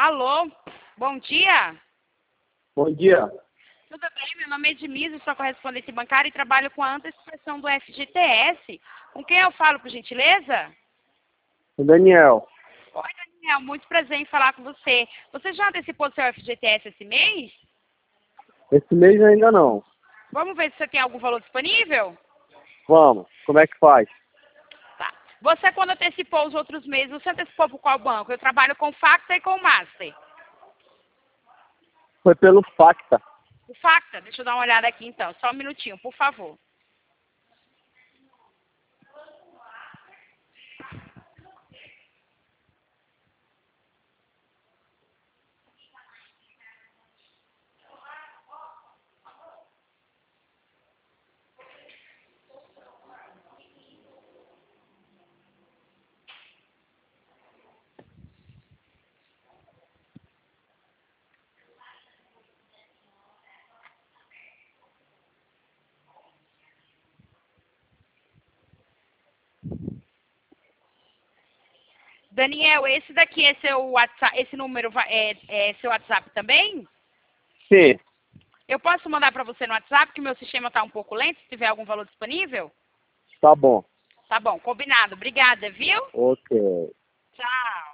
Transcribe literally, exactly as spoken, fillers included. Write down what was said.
Alô, bom dia. Bom dia. Tudo bem? Meu nome é Edmisa, sou correspondente bancária e trabalho com a antecipação do F G T S. Com quem eu falo, por gentileza? O Daniel. Oi, Daniel, muito prazer em falar com você. Você já antecipou seu F G T S esse mês? Esse mês ainda não. Vamos ver se você tem algum valor disponível? Vamos. Como é que faz? Tá. Você, quando antecipou os outros meses, você antecipou por qual banco? Eu trabalho com Facta e com Master. Foi pelo Facta. O Facta, deixa eu dar uma olhada aqui então. Só um minutinho, por favor. Daniel, esse daqui é seu WhatsApp, esse número va- é, é seu WhatsApp também? Sim. Eu posso mandar para você no WhatsApp, que meu sistema está um pouco lento, se tiver algum valor disponível? Tá bom. Tá bom, combinado. Obrigada, viu? Ok. Tchau.